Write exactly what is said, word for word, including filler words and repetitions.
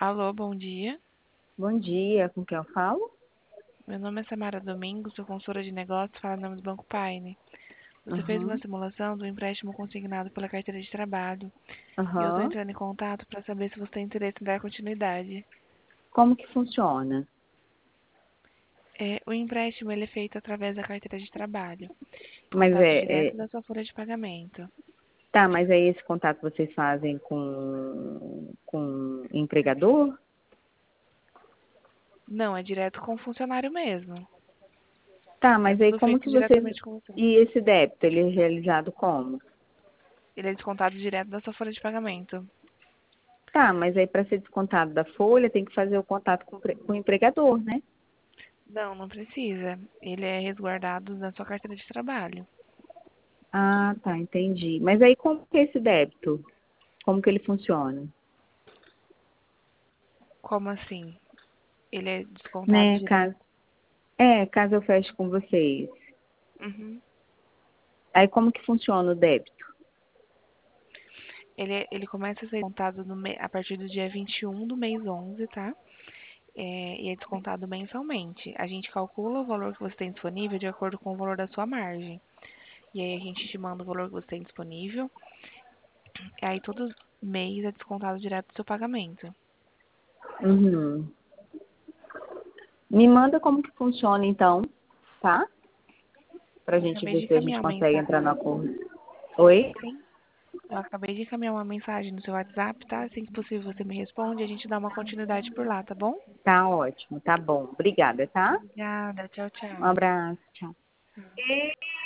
Alô, bom dia. Bom dia, com quem eu falo? Meu nome é Samara Domingos, sou consultora de negócios, falo em nome do Banco Paine. Você fez uma Aham, simulação do empréstimo consignado pela carteira de trabalho e eu estou aham. entrando em contato para saber se você tem interesse em dar continuidade. Como que funciona? É, o empréstimo ele é feito através da carteira de trabalho, Mas descontado é, direto é- da sua folha de pagamento. tá, mas aí esse contato vocês fazem com, com o empregador? Não, é direto com o funcionário mesmo. Tá, É mas aí tudo como feito que vocês. diretamente com você. E esse débito, ele é realizado como? Ele é descontado direto da sua folha de pagamento. Tá, mas aí para ser descontado da folha tem que fazer o contato com, o pre- com o empregador, né? Não, não precisa. Ele é resguardado na sua carteira de trabalho. Ah, tá, entendi. Mas aí como que é esse débito? Como que ele funciona? Como assim? Ele é descontado Né, caso, direto. é, caso eu feche com vocês. Uhum. Aí como que funciona o débito? Ele, é- ele começa a ser contado no me- a partir do dia vinte e um do mês onze, tá? É, e é descontado mensalmente. A gente calcula o valor que você tem disponível de acordo com o valor da sua margem. E aí a gente te manda o valor que você tem disponível. E aí todo mês é descontado direto do seu pagamento. Uhum. Me manda como que funciona então, tá? Pra Eu gente acabei de ver se a gente encaminhar uma consegue entrar no mensagem. acordo. Oi? Sim, eu acabei de encaminhar uma mensagem no seu WhatsApp, tá? Assim que possível você me responde e a gente dá uma continuidade por lá, tá bom? Tá ótimo, tá bom. Obrigada, tá? Obrigada, tchau, Um tchau. abraço, tchau.